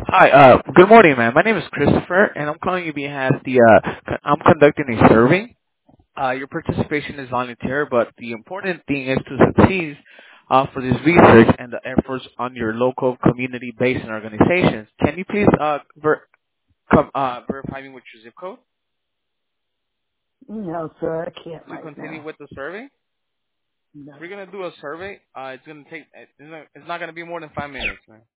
Hi, good morning, ma'am. My name is Christopher, and I'm calling you behalf I'm conducting a survey. Your participation is volunteer, but the important thing is to succeed for this research and the efforts on your local community-based and organizations. Can you please verify me with your zip code No, sir, I can't to right continue now. with the survey? No. We're gonna do a survey. It's not gonna be more than 5 minutes, ma'am.